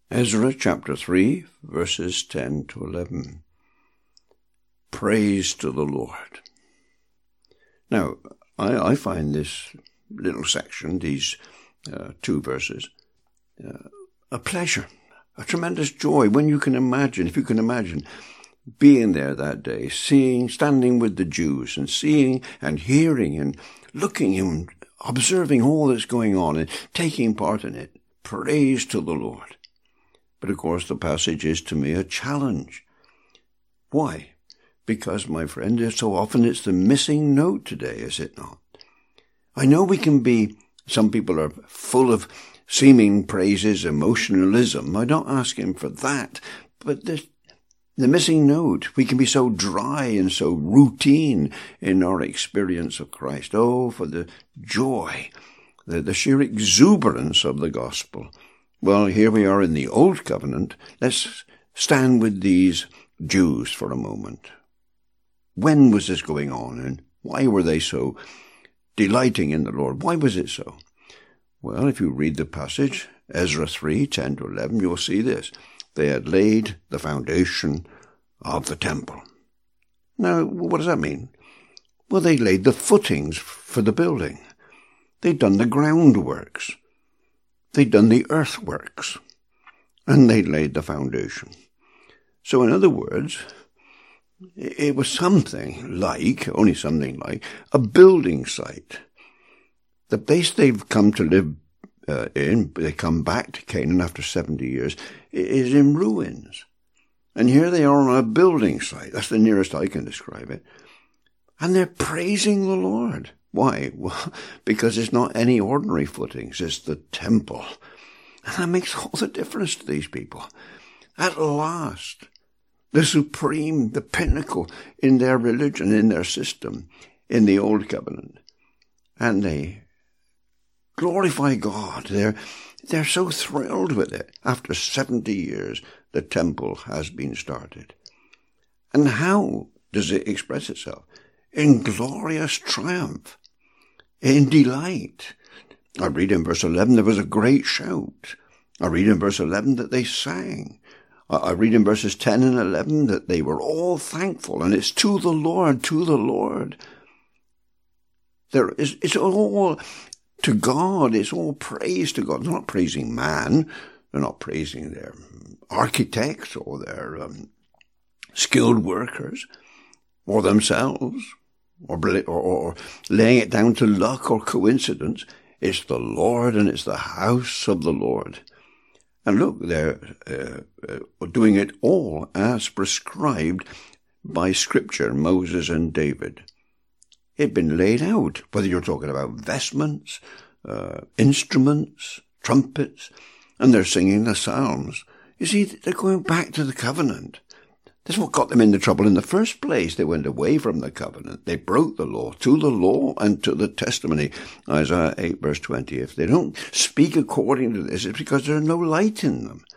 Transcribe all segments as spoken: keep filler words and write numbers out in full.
Ezra chapter three, verses ten to eleven. Praise to the Lord. Now, I, I find this little section, these uh, two verses, uh, a pleasure, a tremendous joy when you can imagine, if you can imagine, being there that day, seeing, standing with the Jews and seeing and hearing and looking and observing all that's going on and taking part in it. Praise to the Lord. But of course the passage is to me a challenge. Why? Because, my friend, so often it's the missing note today, is it not? I know we can be, some people are full of seeming praises, emotionalism. I'm not asking for that. But the, the missing note, we can be so dry and so routine in our experience of Christ. Oh, for the joy, the, the sheer exuberance of the gospel. Well, here we are in the Old Covenant. Let's stand with these Jews for a moment. When was this going on, and why were they so delighting in the Lord? Why was it so? Well, if you read the passage, Ezra three, ten to eleven, you'll see this. They had laid the foundation of the temple. Now, what does that mean? Well, they laid the footings for the building. They'd done the groundworks. They'd done the earthworks, and they laid the foundation. So in other words, it was something like, only something like, a building site. The place they've come to live uh, in, they come back to Canaan after seventy years, is in ruins. And here they are on a building site. That's the nearest I can describe it. And they're praising the Lord. Why? Well, because it's not any ordinary footings, it's the temple. And that makes all the difference to these people. At last, the supreme, the pinnacle in their religion, in their system, in the Old Covenant. And they glorify God. They're, they're so thrilled with it. After seventy years, the temple has been started. And how does it express itself? In glorious triumph, in delight. I read in verse eleven, there was a great shout. I read in verse eleven that they sang. I read in verses ten and eleven that they were all thankful, and it's to the Lord, to the Lord. There is, it's all to God, it's all praise to God. They're not praising man, they're not praising their architects or their um, skilled workers or themselves. Or, or, or laying it down to luck or coincidence. It's the Lord, and it's the house of the Lord. And look, they're uh, uh, doing it all as prescribed by Scripture, Moses and David. It'd been laid out, whether you're talking about vestments, uh, instruments, trumpets, and they're singing the psalms. You see, they're going back to the covenant. That's what got them into trouble in the first place. They went away from the covenant. They broke the law, to the law and to the testimony. Isaiah eight, verse twenty. If they don't speak according to this, it's because there's no light in them.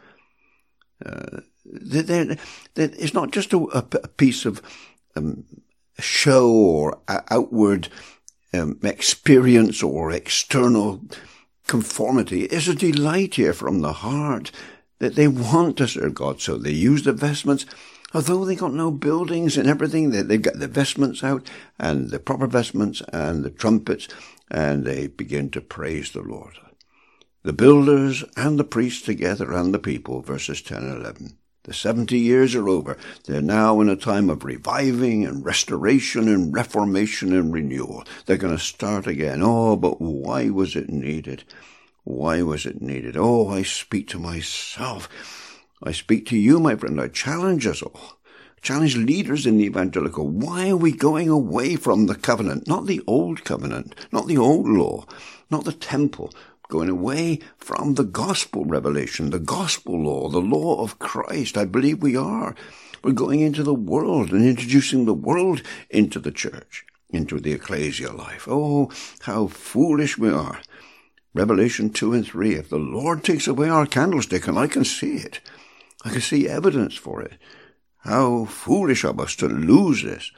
Uh, they're, they're, they're, it's not just a, a piece of um, show or outward um, experience or external conformity. It's a delight here from the heart that they want to serve God. So they use the vestments. Although they got no buildings and everything, they, they've got the vestments out, and the proper vestments, and the trumpets, and they begin to praise the Lord. The builders and the priests together and the people, verses ten and eleven. The seventy years are over. They're now in a time of reviving and restoration and reformation and renewal. They're going to start again. Oh, but why was it needed? Why was it needed? Oh, I speak to myself. I speak to you, my friend. I challenge us all. I challenge leaders in the evangelical. Why are we going away from the covenant? Not the old covenant, not the old law, not the temple. Going away from the gospel revelation, the gospel law, the law of Christ. I believe we are. We're going into the world and introducing the world into the church, into the ecclesia life. Oh, how foolish we are. Revelation two and three. If the Lord takes away our candlestick, and I can see it, I can see evidence for it. How foolish of us to lose this.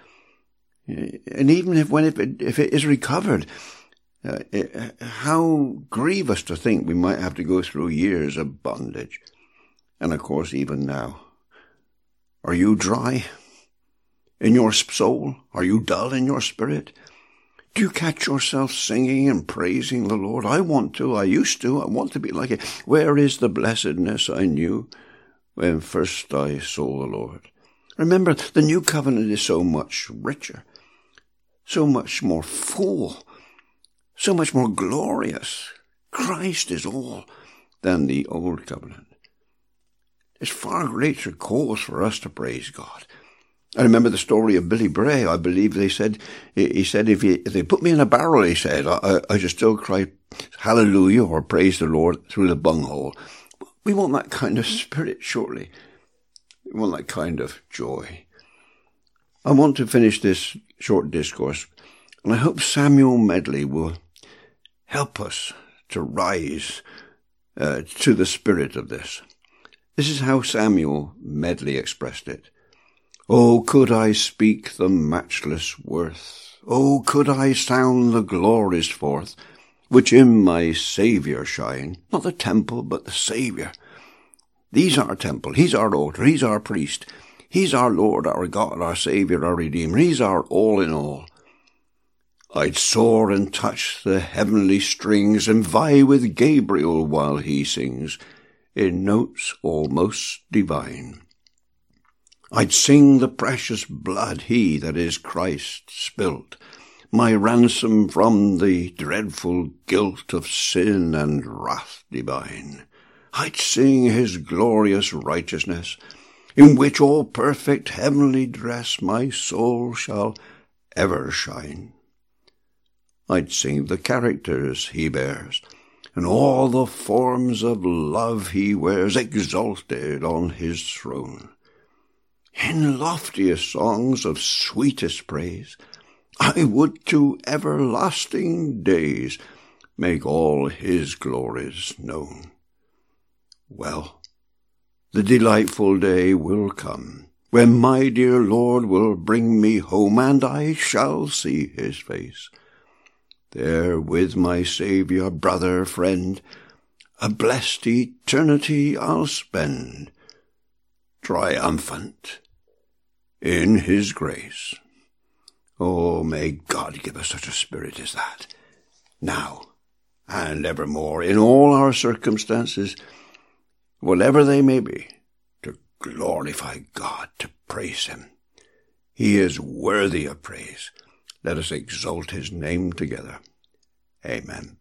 And even if when if it, if it is recovered, uh, it, how grievous to think we might have to go through years of bondage. And of course, even now. Are you dry in your soul? Are you dull in your spirit? Do you catch yourself singing and praising the Lord? I want to. I used to. I want to be like it. Where is the blessedness I knew when first I saw the Lord? Remember, the new covenant is so much richer, so much more full, so much more glorious. Christ is all than the old covenant. There's far greater cause for us to praise God. I remember the story of Billy Bray. I believe they said, he said, if, he, if they put me in a barrel, he said, I, I should still cry hallelujah or praise the Lord through the bunghole. We want that kind of spirit, surely. We want that kind of joy. I want to finish this short discourse, and I hope Samuel Medley will help us to rise uh, to the spirit of this. This is how Samuel Medley expressed it. Oh, could I speak the matchless worth? Oh, could I sound the glories forth, which in my Saviour shine? Not the temple, but the Saviour. He's our temple, he's our altar, he's our priest. He's our Lord, our God, our Saviour, our Redeemer. He's our all in all. I'd soar and touch the heavenly strings and vie with Gabriel while he sings in notes almost divine. I'd sing the precious blood he, that is Christ, spilt, my ransom from the dreadful guilt of sin and wrath divine. I'd sing his glorious righteousness, in which all perfect heavenly dress my soul shall ever shine. I'd sing the characters he bears, and all the forms of love he wears, exalted on his throne. In loftiest songs of sweetest praise, I would to everlasting days make all his glories known. Well, the delightful day will come, when my dear Lord will bring me home, and I shall see his face. There with my Saviour, brother, friend, a blessed eternity I'll spend, triumphant in his grace. Oh, may God give us such a spirit as that, now and evermore, in all our circumstances, whatever they may be, to glorify God, to praise him. He is worthy of praise. Let us exalt his name together. Amen.